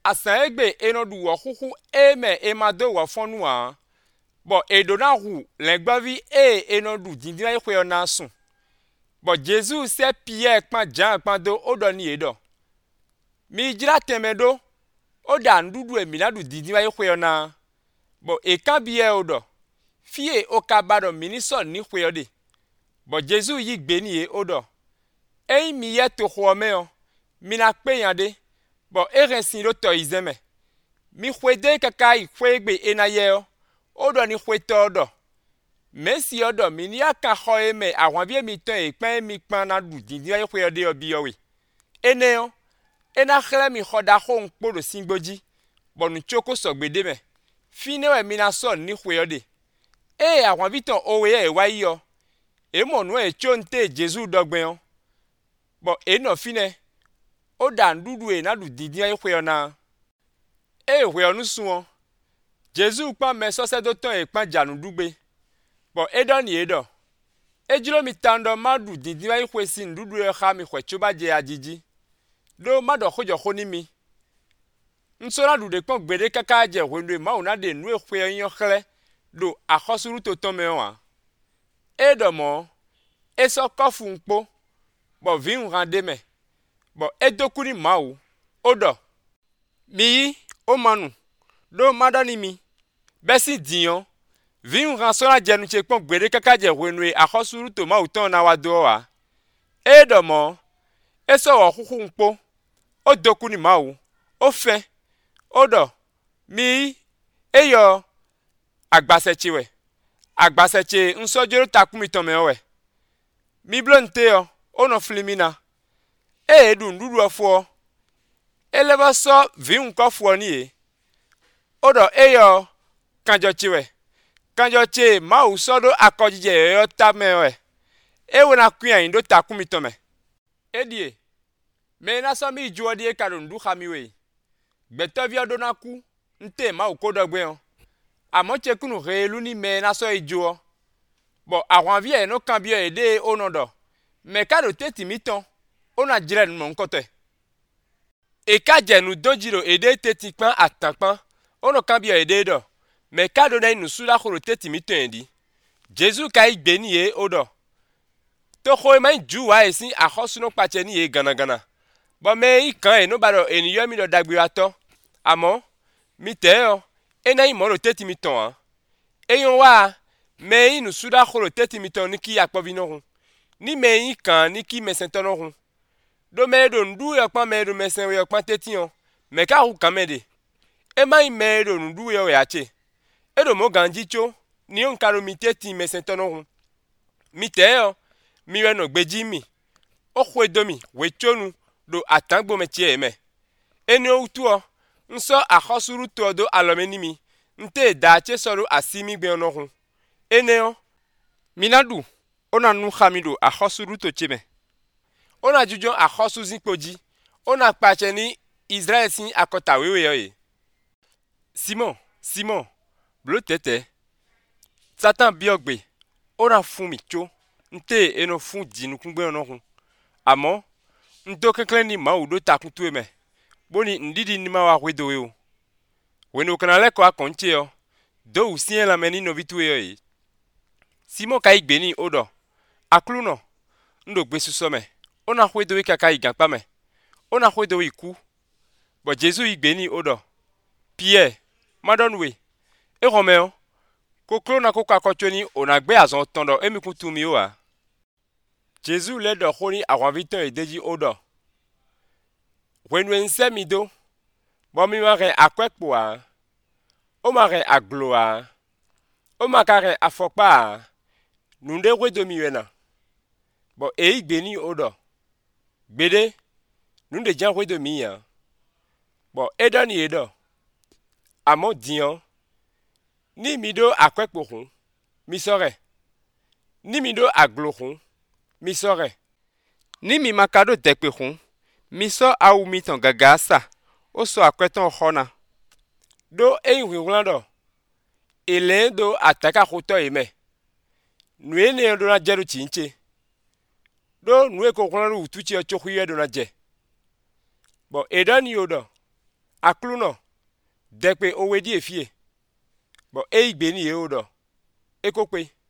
asaegbe enodu wo huhu eme emado wo fonua bo edona hu legbavi enodu dindira ikwe na sun bo Jesus se Pierre kpan Jean kpan do odoni edo mi jira temedo oda ndudu eminadu dindira ikwe na bo ekabie odo fie okabado miniso ni kweode bo Jesus yi gbeni e odo ei mi ye to khomeo mina pe yande bo erensin lo to izeme mi khwede kaka ikhwegbe enayeo odo ni khweto odo mesi odo mi ni aka kho eme awon bi mi tan epan mi pan na du dindin ikhwede obi owe eneo ena khle mi khoda kho npo do singboji bo nu choko sogbede me fine we mi na so ni khwede awon bi tan owe e wa yo e mo nu e chonte Jesus dogben o bo eno fine o da ndudu e na du dindin ikwe na we onu suwon Jesus pa me so se do ton e pan janu dugbe bo edo ni edo ejiro mi tando madu dindin ikwe si ndudu e kha mi khwe choba je ajiji do mado khojo khoni mi nso na du de pon gbede kaka je wenu ma una de nu ekwe yan khle do akhosuru to ton me wa edo mo eso kofu npo bo vin rande me bo edokuni mawu odo mi o manu do madani mi besi dion vin ransona jenu che pon gbede kaka je wenu akhosuru to mawu ton na wa do wa edo mo eso wo khuku npo odokuni mawu ofe odo mi eyo agbaseche nsojoro takumi ton me we mi blonte o ono flimina edu ndudu afo eleba so vin ko fo ni e odo eyo kanjo che ma usodo akojije yo tamewe ewe na kwian ndo takumi to me edie me na so mi juo die karo ndu khamiwe gbeto vi odo na ku nte ma ukodogbe o amo che kunu relu ni me na so ijuo bo awon vi e no kan bi ede onodo me karo teti miton ona jire nu nkote e ka jenu dojiro ede teti pan atanpan ono kan bi ede do me kado na inu sura khoro teti miton endi Jesus ka igbe ni e odo to kho ma ju wa esin akhosu no pache ni e ganagana bo me ikan e no baro eniyo mi do dagbe ato amo mi te o ena imo ro teti miton an eyon wa me inu sura khoro teti miton ni ki apovino hun ni me yin kan ni ki mesen tono hun do me do ndu yo pan me do mesen yo pan tetian me ka hu kan me de e mai me do ndu yo ya che e do mo ganji cho ni on karo mi teti mesen tono hun mi te yo mi we no gbeji mi o khwe do mi we chonu do atangbo me tie me eni o tu o nso akhosuru to do alomeni mi nte da che soro asimi gbe ono hun eneo minadu ona nu khamido akhosuru to cheme ona jujon akhosu zinpoji ona pache ni Israel sin akota wewe yo e Simon blo tete Satan biogbe ona fun mi cho nte eno fun dinu kungbe ono hun amo ndo kenklen ni ma udo takun tu eme boni ndidi ni ma wa wedo we o wenu kana le ko akonche yo do usien la meni no vitu yo e Simon ka igbe ni odo akluno ndo gbe susome ona wedo we kaka iganpa me ona wedo iku bo Jesus igbe ni odo Pierre madonwe e romeo koklo na ko kakotoni ona gbe azon tondo emi tu mi o a Jesus le do khoni awon vitan e deji odo wenu ensemido bo mi wa re akwepo a o ma re aglo a o ma ka re afopa a nunde wedo mi wena bo e igbe ni odo gbede nunde jan wedo mi ya bo edo ni edo amo dion ni mi do akwepo hun mi sore ni mi do aglo hun mi sore ni mi makado dekpe hun mi so awu mi ton gaga sa o so akweton khona do enwirando ele do ataka khuto eme nue ne do na jeru chinche do nue ko khona utuchi o chokhuye do na je bo edani odo akluno dekpe owe di efie bo e igbe ni ye odo ekokpe